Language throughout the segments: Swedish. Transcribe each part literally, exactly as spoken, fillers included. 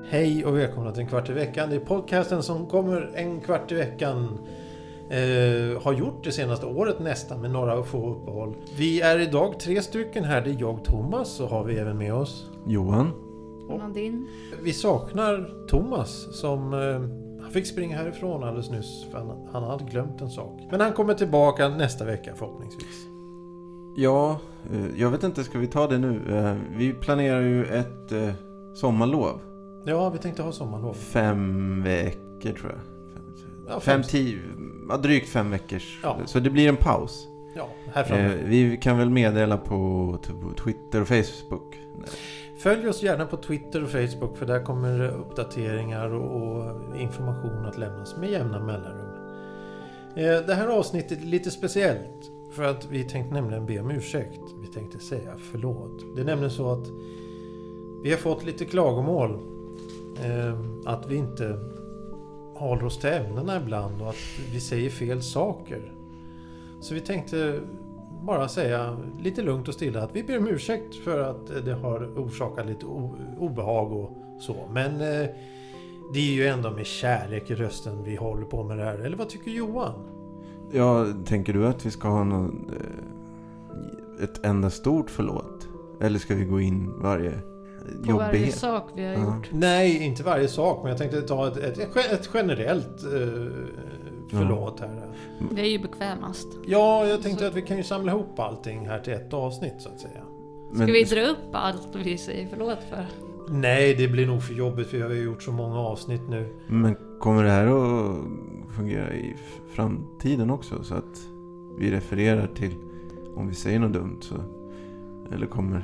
Hej och välkomna till En kvart i veckan. Det är podcasten som kommer en kvart i veckan. Eh, har gjort det senaste året nästan med några få uppehåll. Vi är idag tre stycken här. Det är jag, Thomas, så har vi även med oss Johan och Nadine. Vi saknar Thomas som eh, han fick springa härifrån alldeles nyss för han, han hade glömt en sak. Men han kommer tillbaka nästa vecka förhoppningsvis. Ja, jag vet inte, ska vi ta det nu? Vi planerar ju ett eh, sommarlov. Ja, vi tänkte ha sommarlov. Fem veckor tror jag. Ja, fem, tio, ja, drygt fem veckors. Ja. Så det blir en paus. Ja, här framme. Eh, vi kan väl meddela på t- Twitter och Facebook. Följ oss gärna på Twitter och Facebook för där kommer uppdateringar och, och information att lämnas med jämna mellanrum. Eh, det här avsnittet är lite speciellt för att vi tänkte nämligen be om ursäkt. Vi tänkte säga förlåt. Det är nämligen så att vi har fått lite klagomål eh, att vi inte håller oss till ämnena ibland och att vi säger fel saker. Så vi tänkte bara säga lite lugnt och stilla att vi ber om ursäkt för att det har orsakat lite obehag och så. Men eh, det är ju ändå med kärlek i rösten vi håller på med det här. Eller vad tycker Johan? Ja, tänker du att vi ska ha någon, eh, ett enda stort förlåt? Eller ska vi gå in varje på jobbighet? varje sak vi har ja. gjort? Nej, inte varje sak. Men jag tänkte ta ett, ett, ett generellt eh, förlåt här. Det är ju bekvämast. Ja, jag tänkte så att vi kan ju samla ihop allting här till ett avsnitt så att säga. Ska Men... vi dra upp allt vi säger förlåt för? Nej, det blir nog för jobbigt för vi har ju gjort så många avsnitt nu. Men kommer det här att fungera i framtiden också så att vi refererar till om vi säger något dumt så eller kommer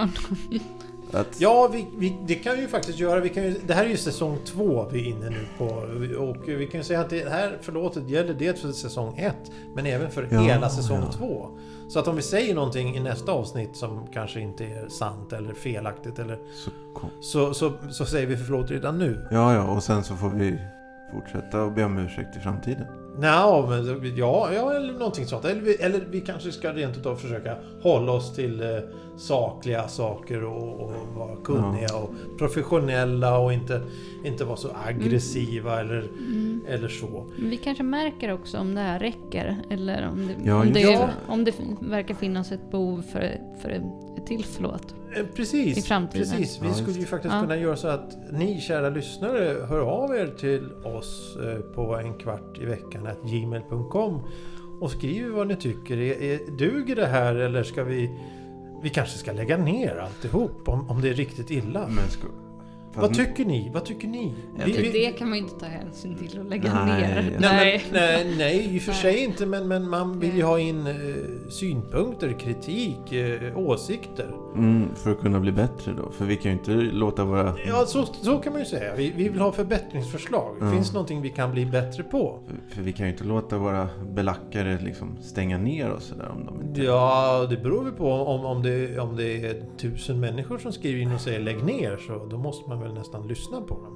att... Ja, vi, vi, det kan vi ju faktiskt göra. Vi kan ju, det här är ju säsong två vi är inne nu på och vi kan ju säga att det här förlåtet gäller det för säsong ett men även för ja, hela säsong ja. två. Så att om vi säger någonting i nästa avsnitt som kanske inte är sant eller felaktigt eller så, så, så, så säger vi förlåt redan nu. Ja, ja, och sen så får vi fortsätta och be om ursäkt i framtiden. Nej, men ja, ja, eller någonting sånt. Eller vi, eller vi kanske ska rent utav försöka hålla oss till eh, sakliga saker och, och vara kunniga ja. och professionella och inte, inte vara så aggressiva mm. eller, mm. eller så. Vi kanske märker också om det här räcker eller om det, ja, om det, ja. om det verkar finnas ett behov för, för ett till förlåt. Precis, i framtiden. precis. Vi ja, skulle ju faktiskt ja. kunna göra så att ni kära lyssnare hör av er till oss på en kvart i veckan at gmail punkt com och skriver vad ni tycker. Är, är, duger det här eller ska vi vi kanske ska lägga ner alltihop om, om det är riktigt illa? Men ska... Vad tycker ni? Vad tycker ni? Ja, vi, det kan man ju inte ta hänsyn till och lägga nej, ner. Ja. Nej, men, nej, nej, i och för sig inte, men, men man vill ju ha in eh, synpunkter, kritik, eh, åsikter. Mm, för att kunna bli bättre då. För vi kan ju inte låta våra... Ja, så, så kan man ju säga. Vi, vi vill ha förbättringsförslag. Mm. Finns någonting vi kan bli bättre på? För, för vi kan ju inte låta våra belackare liksom stänga ner oss där om de inte... Ja, det beror ju på om, om, det, om det är tusen människor som skriver in och säger lägg ner, så då måste man väl nästan lyssna på dem.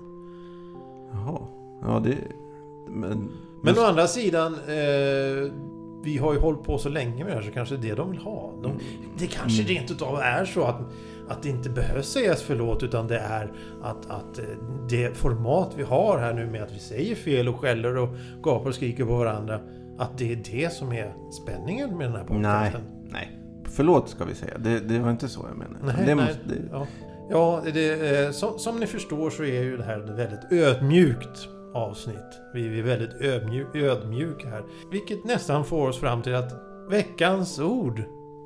Jaha, ja det... Men, men å andra sidan, eh, vi har ju hållit på så länge med det här så kanske det de vill ha. De, det kanske mm. rent utav är så att, att det inte behövs sägas förlåt utan det är att, att det format vi har här nu med att vi säger fel och skäller och gapar och skriker på varandra, att det är det som är spänningen med den här podcasten. Nej, nej. Förlåt ska vi säga. Det, det var inte så jag menar. Nej, det nej, måste, det... Ja, ja det, eh, som, som ni förstår så är ju det här ett väldigt ödmjukt avsnitt. Vi är väldigt ödmjuk, ödmjuka här. Vilket nästan får oss fram till att veckans ord,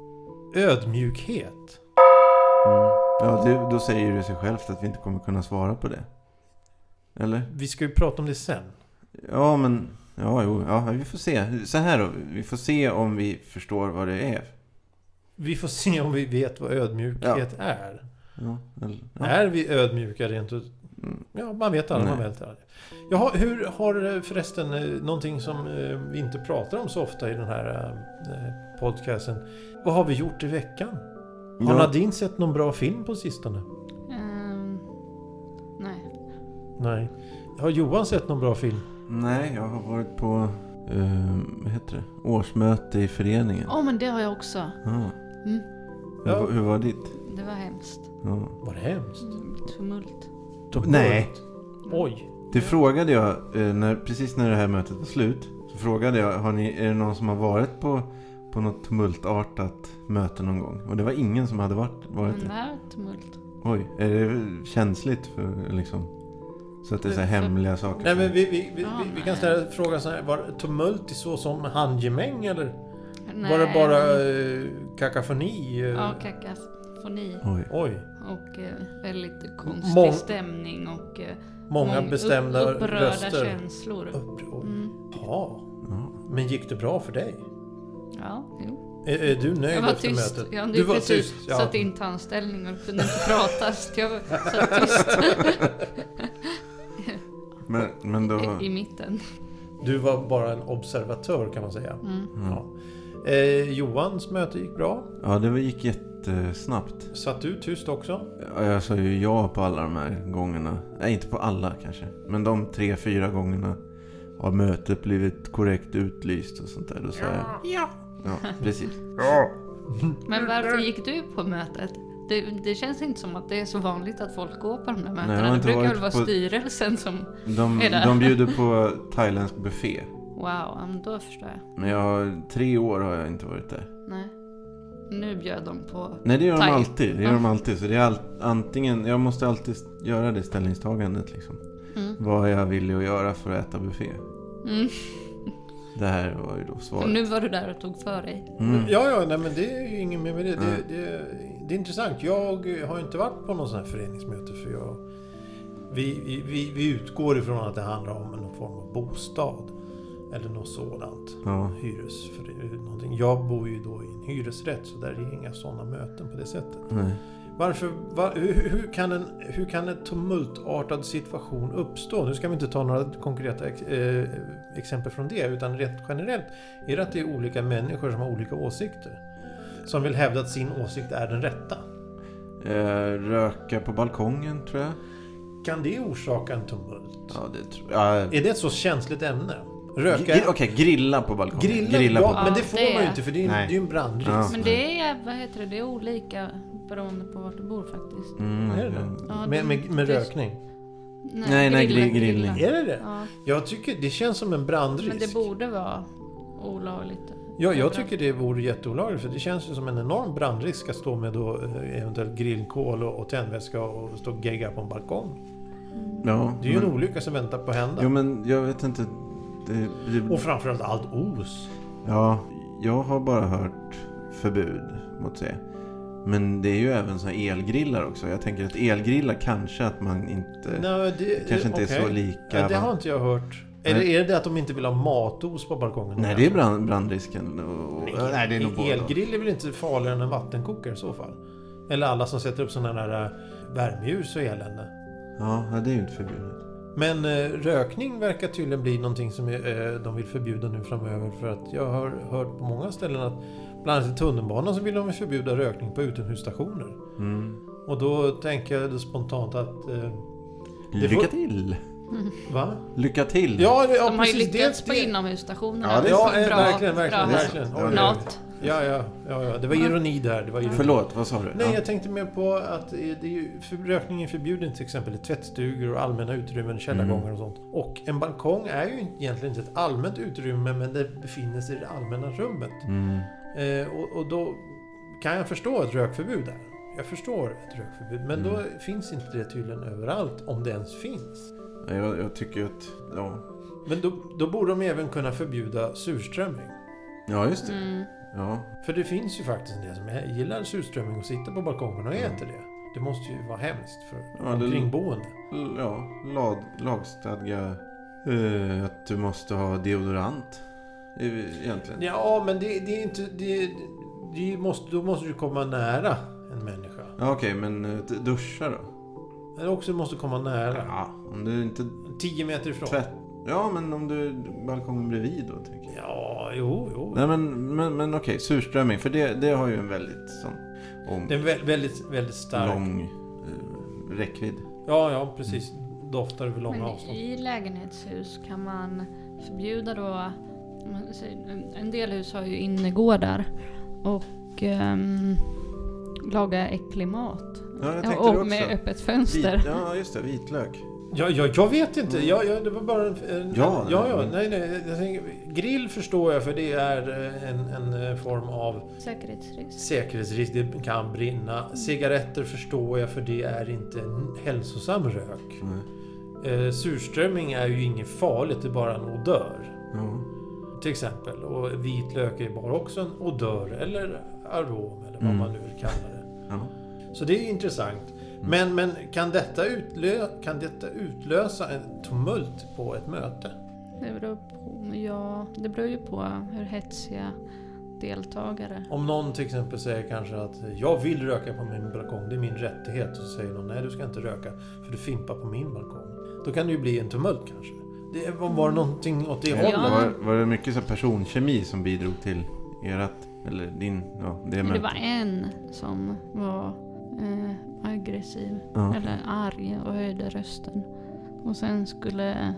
ödmjukhet. Mm. Ja, det, då säger det sig självt att vi inte kommer kunna svara på det. Eller? Vi ska ju prata om det sen. Ja, men... Ja, jo, ja, vi får se. Så här då. Vi får se om vi förstår vad det är. Vi får se om vi vet vad ödmjukhet ja. är. Ja, eller, ja. Är vi ödmjuka rent ut? Ja, man vet aldrig. Man vet aldrig. Jaha, hur har förresten någonting som vi inte pratar om så ofta i den här podcasten. Vad har vi gjort i veckan? Har ja. Nadine sett någon bra film på sistone? Um, nej. Nej. Har Johan sett någon bra film? Nej, jag har varit på uh, vad heter det? Årsmöte i föreningen. Ja, oh, men det har jag också. Ah. Mm. Ja. Hur, hur var ditt? Det var hemskt. Ja. Var det hemskt? Mm, tumult. Tumult. Nej. Oj. Det frågade jag, eh, när, precis när det här mötet var slut. Så frågade jag, har ni, är det någon som har varit på, på något tumultartat möte någon gång? Och det var ingen som hade varit, varit Men det det. här är tumult. Oj, är det känsligt för liksom... Så att det är så här hemliga saker? Nej, men vi, vi, vi, Ja, vi, vi nej. kan ställa frågan så här. Var tumult i så som handgemäng eller Nej, var det bara men- eh, kakafoni? eh? Ja, kakafoni. Oj. Oj. Och eh, väldigt konstig Mång- stämning och eh, Många mång- bestämda upp, upprörda röster. känslor. Upp, upp. Mm. Ja. Ja. Men gick det bra för dig? Ja, jo. Är, är du nöjd Jag var efter tyst. mötet? Jag Du hade var precis tyst. Ja. satt in tandställning och kunde inte prata. Så jag satt tyst Men, men då... i, i mitten. Du var bara en observatör kan man säga. Mm. Ja. Eh, Johans möte gick bra. Ja, det gick jättesnabbt. Satt du tyst också? Ja, jag sa ju ja på alla de här gångerna. Nej, inte på alla kanske. Men de tre, fyra gångerna har mötet blivit korrekt utlyst och sånt där. Då sa jag ja. Ja, precis. Ja. Men varför gick du på mötet? Det, det känns inte som att det är så vanligt att folk går på de där mötena. jag har Det inte brukar varit väl vara på- styrelsen som... De, Är det? de bjuder på thailändsk buffé. Wow, ja, men då förstår jag. Men jag har, tre år har jag inte varit där. Nej. Nu bjöd de på... Nej, det gör de Thai. alltid. Det gör Ja. de alltid. Så det är all, antingen... Jag måste alltid göra det ställningstagandet liksom. Mm. Vad jag vill att göra för att äta buffé. Mm. Det här var ju då Och svaret. nu var du där och tog för dig. Mm. Ja, ja, nej, men det är ju ingen mer med det. Nej. Det, det. Det är intressant. Jag har inte varit på någon sån här föreningsmöte för jag... Vi, vi, vi, vi utgår ifrån att det handlar om någon form av bostad. Eller något sådant. Ja. Hyres, någonting. Jag bor ju då i en hyresrätt så där är inga sådana möten på det sättet. Nej. Varför, va, hur, hur, kan en, hur kan en tumultartad situation uppstå? Nu ska vi inte ta några konkreta ex, eh, exempel från det, utan rent generellt är det att det är olika människor som har olika åsikter. Som vill hävda att sin åsikt är den rätta. Eh, röka på balkongen, tror jag. Kan det orsaka en tumult? Ja, det tror jag. Ja. Är det ett så känsligt ämne? Röka... Gr- Okej, grilla på balkongen. Grilla, ja, på men det Ja, får det- man ju inte för det är ju Nej. det är ju en brandrisk. Ja. Men det är, vad heter det, det är olika beroende på vart du bor faktiskt. Mm. Är det det? Ja, med, med, med det- rökning? Nej, nej, grilla, grill- grillning. grilla. Är det det? Ja, Jag tycker det känns som en brandrisk. men det borde vara olagligt. Ja, jag tycker det vore jätteolagligt för det känns ju som en enorm brandrisk att stå med då eh, eventuellt grillkol och, och tändvätska och stå och gegga på en balkong. Ja, Det är ju men, en olycka som väntar på att hända. Jo, men jag vet inte. Det, det, Och framförallt allt os. ja, jag har bara hört förbud mot det. Men det är ju även så här elgrillar också. Jag tänker att elgrillar kanske att man inte... Nej, det, kanske inte okej. är så lika. Ja, det va? har inte jag hört. Nej. Eller är det det att de inte vill ha matos på balkongen? Nej, det är brand, brandrisken. Och, Nej, nej, det är nog båda. elgrill är väl inte farligare än en vattenkokare i så fall? Eller alla som sätter upp sådana där äh, värmeljus och elände. Ja, det är ju inte förbjudet. Men eh, rökning verkar tydligen bli någonting som eh, de vill förbjuda nu framöver. För att jag har hört på många ställen att bland annat i tunnelbanan så vill de förbjuda rökning på utomhusstationer. Mm. Och då tänker jag spontant att... Eh, Det Lycka får- till! va? Lycka till! Ja, det, ja De har ju precis. lyckats det, på det, inomhusstationerna. Ja, det- Ja, är eh, bra, verkligen, verkligen, bra. verkligen. Ja, Oj, Något. Ja, ja, ja, ja. Det var ironi där. Det var ironi. Förlåt, vad sa du? Nej, Ja. jag tänkte mer på att eh, det är ju, för rökning är förbjuden till exempel i tvättstugor och allmänna utrymmen, källargångar och sånt. Och en balkong är ju inte- egentligen inte ett allmänt utrymme, men det befinner sig i det allmänna rummet. Mm. Eh, och, och då kan jag förstå ett rökförbud där. Jag förstår ett rökförbud, men Mm. då finns inte det tydligen överallt, om det ens finns. Jag, jag tycker att... Ja, Men då, då borde de även kunna förbjuda surströmming. ja just det. Mm. Ja. För det finns ju faktiskt en del som gillar surströmming och sitter på balkongen och äter det. Det måste ju vara hemskt för Ja, det- omkringboende. L- ja, lag, lagstadga eh, att du måste ha deodorant. eh, Egentligen. Ja, men det, det är inte... Det, det måste, då måste du komma nära en människa. Ja, okej, men eh, d- duscha då? Eller också måste du komma nära. Ja, om du inte Tio meter ifrån. tvätt... Ja, men om du balkongen bredvid då, tänker jag. Ja, jo, jo. Nej, men, men, men okej, surströmming. För det, det har ju en väldigt sån... Om, Det är vä- väldigt, väldigt stark. lång eh, räckvidd. Ja, ja, precis. Doftar över långa Men avstånd. i lägenhetshus kan man förbjuda då... om man säger, en del hus har ju innergårdar och um, laga äcklig mat. Ja, jag tänkte och det också. med öppet fönster. Vit, ja, just det. Vitlök. Ja, ja, jag vet inte. Ja, ja, det var bara en... en Ja, ja, ja, men- nej, nej. Jag tänker, grill förstår jag för det är en, en form av Säkerhetsrisk. säkerhetsrisk. Det kan brinna. Cigaretter förstår jag för det är inte en hälsosam rök. Nej. Eh, surströmming är ju inget farligt, det är bara en odör. Ja. Till exempel. Och vitlök är bara också en odör eller arom eller vad Mm. man nu vill kalla det. Ja. Så det är intressant. Men, men kan, detta utlö- kan detta utlösa en tumult på ett möte? Det beror på, ja, det beror ju på hur hetsiga deltagare. Om någon till exempel säger kanske att jag vill röka på min balkong, det är min rättighet. Och så säger någon, nej du ska inte röka för du fimpar på min balkong. Då kan det ju bli en tumult kanske. Det var bara någonting åt det Ja. hållet. Var, var det mycket så personkemi som bidrog till erat, eller din, ja, det Men det med. var en som var eh, aggressiv Ja. eller arg och höjde rösten. Och sen skulle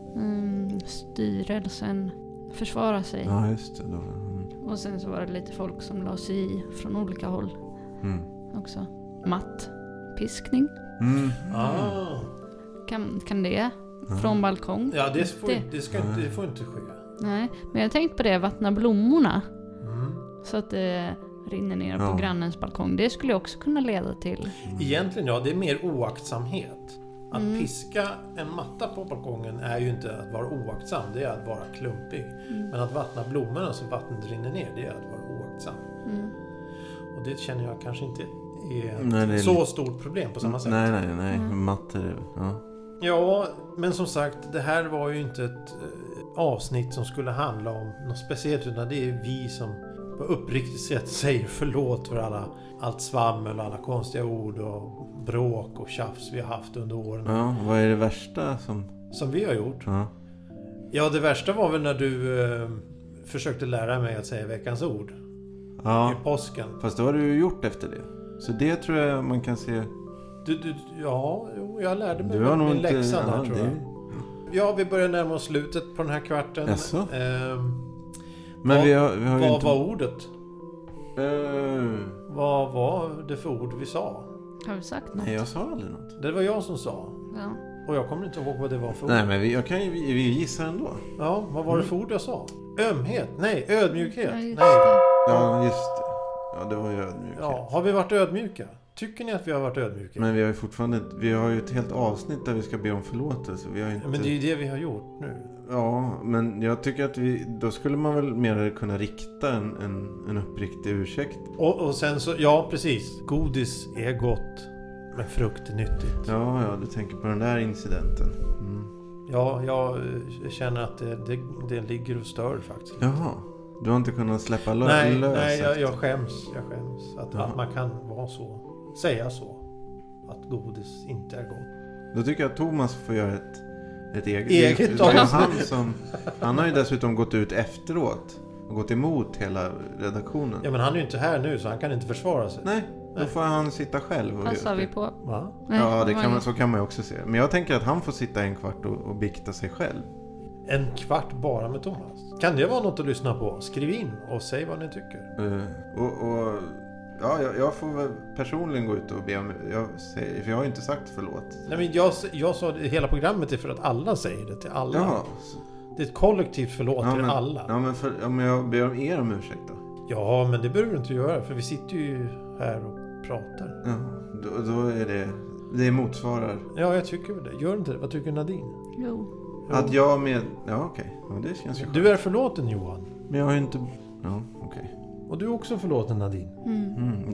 mm, styrelsen försvara sig. Ja, just det. Då. Mm. Och sen så var det lite folk som la sig i från olika håll Mm. också. Matt. Piskning. Mm. Ah. Kan, kan det? Ja. Från balkong? Ja, det får, Det- det, ska inte, det får inte ske. Nej, men jag tänkte på det. Vattna blommorna. Mm. Så att det rinner ner Ja. på grannens balkong. Det skulle också kunna leda till. Egentligen ja, det är mer oaktsamhet. Att Mm. piska en matta på balkongen är ju inte att vara oaktsam, det är att vara klumpig. Mm. Men att vattna blommorna så vattnet rinner ner, det är att vara oaktsam. Mm. Och det känner jag kanske inte är ett Nej, det är så lite- stort problem på samma sätt. Nej, nej, nej. Mm. Matte, ja. Ja, men som sagt, det här var ju inte ett eh, avsnitt som skulle handla om något speciellt, utan det är vi som på uppriktigt sätt säger förlåt för alla, allt svammel och alla konstiga ord och bråk och tjafs vi har haft under åren. Ja, vad är det värsta som... Som vi har gjort. Ja. Ja, det värsta var väl när du eh, försökte lära mig att säga veckans ord Ja, i påsken. fast det har du ju gjort efter det. Så det tror jag man kan se... Du, du, ja, jo, jag lärde mig Du har nog min inte... läxa där ja, tror det- jag. Ja, vi börjar närma oss slutet på den här kvarten. Jaså? Ehm, Men Vad- vi har, vi har ju vad inte... var ordet? Eh, Vad var det för ord vi sa? Har vi sagt något? nej, jag sa aldrig något. Det var jag som sa. Ja. Och jag kommer inte ihåg vad det var för ord. Nej, men vi, jag kan ju vi, vi gissar ändå. Ja, vad var det för ord jag sa? Ömhet? Nej, ödmjukhet? Ja, just Nej. det. Ja, just det. Ja, det var ju ödmjukhet. Ja, har vi varit ödmjuka? Tycker ni att vi har varit ödmjuka? Men vi har ju fortfarande... Vi har ju ett helt avsnitt där vi ska be om förlåtelse. Vi har ju inte... Men det är ju det vi har gjort nu. Ja, men jag tycker att vi... Då skulle man väl mer kunna rikta en, en, en uppriktig ursäkt. Och, och sen så, ja precis. Godis är gott, men frukt är nyttigt. Ja, ja, du tänker på den där incidenten. Mm. Ja, jag eh, känner att det, det, det ligger och stör faktiskt. Jaha, du har inte kunnat släppa lö- Nej, lös nej jag, efter- jag skäms. Jag skäms. Att, Jaha. att man kan vara så. Säga så. Att godis inte är gott. Då tycker jag att Thomas får göra ett, ett eget... Eget det är avsnitt. han, som, han har ju dessutom gått ut efteråt och gått emot hela redaktionen. Ja, men han är ju inte här nu så han kan inte försvara sig. Nej, då Nej. får han sitta själv och Passar göra vi det. på? Va? Nej, Ja, det var kan man, inget. så kan man ju också se. Men jag tänker att han får sitta en kvart och, och bikta sig själv. En kvart bara med Thomas. Kan det vara något att lyssna på? Skriv in och säg vad ni tycker. Uh, och, och ja, jag, jag får väl personligen gå ut och be om... Jag säger, för jag har ju inte sagt förlåt. Nej, men jag, jag sa det, hela programmet är för att alla säger det till alla. Jaha. så- Det är ett kollektivt förlåt Ja, till men, alla. ja, men för, ja, men jag ber om er om ursäkt då. Ja, men det behöver du inte göra för vi sitter ju här och pratar. Ja, då, då är det... Det motsvarar... Ja, jag tycker väl det. Gör inte det? Vad tycker Nadine? Jo. Jo. Att jag med... Ja, okej. Ja, det känns ju skönt. Du är förlåten Johan. Men jag har ju inte... Ja, okej. Och du är också förlåten Nadine. Mm. Mm.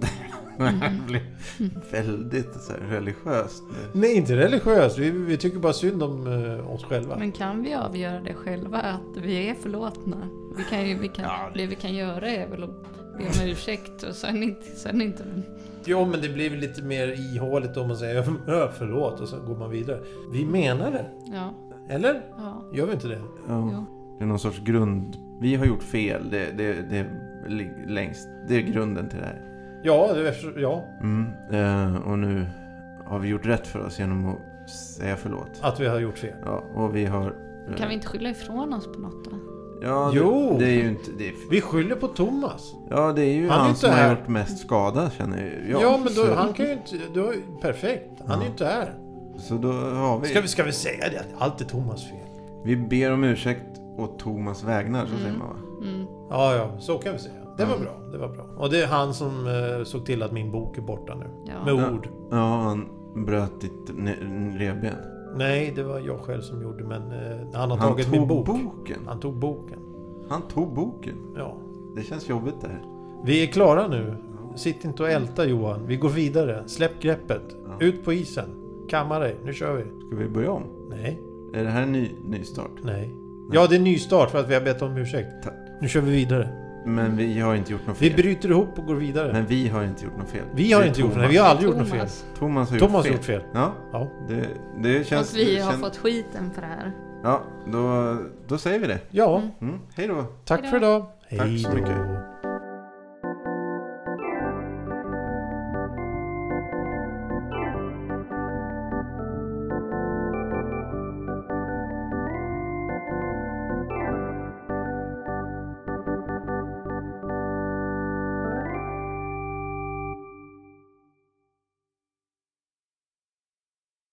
Det blir väldigt så här, religiöst nu. Nej, inte religiöst. Vi, vi tycker bara synd om uh, oss själva. Men kan vi avgöra det själva att vi är förlåtna? Vi kan ju, vi kan, Ja. det vi kan göra är väl att be om ursäkt och sen inte, sen inte. Jo, men det blir väl lite mer ihåligt om man säger "Ö, förlåt och så går man vidare. Vi menar det. Ja, Eller? ja, Gör vi inte det? Ja, jo. det är någon sorts grund... Vi har gjort fel. Det, det, det, lig- längst. Det är grunden till det här. Ja, det är, ja. Mm. Eh, och nu har vi gjort rätt för oss genom att säga förlåt. Att vi har gjort fel. Ja, och vi har... eh, Kan vi inte skylla ifrån oss på något då? Ja, Jo. det, det är ju inte... Det är, Vi skyller på Thomas. ja, det är ju Han är han, inte som här. har gjort mest skada, känner jag. Ja, men då, så, han kan ju inte... Då, perfekt. Han är Ja. ju inte här. så då har vi... Ska vi, ska vi säga det? Att allt är Thomas fel? Vi ber om ursäkt åt Thomas vägnar, så Mm. säger man va? Mm. Ja, ja. Så kan vi säga. Det var Ja. bra. Det var bra. Och det är han som eh, såg till att min bok är borta nu. Ja. Med Ja. ord. Ja, han bröt ditt ne- revben. Nej, det var jag själv som gjorde. Men eh, han har Han tagit tog min bok. boken. Han tog boken. Han tog boken. Ja. Det känns jobbigt det här. Vi är klara nu. Sitt inte och älta, Johan. Vi går vidare. Släpp greppet. Ja. Ut på isen. Kamma dig. Nu kör vi. Ska vi börja om? Nej. Är det här en ny, ny start? Nej. Ja, det är ny start för att vi har bett om ursäkt. Tack. Nu kör vi vidare. Men vi har inte gjort något Vi fel. bryter ihop och går vidare. Men vi har inte gjort något fel. Vi har Det är inte gjort Thomas. något. Vi har aldrig gjort något fel. Thomas. Thomas har gjort Thomas har fel. gjort fel. Ja, Ja. det, det känns... Och vi det har känns- fått skiten för det här. Ja, då, då säger vi det. Ja. Mm. Mm. Hej då. Tack Hejdå. för idag. Tack så Hej då. mycket.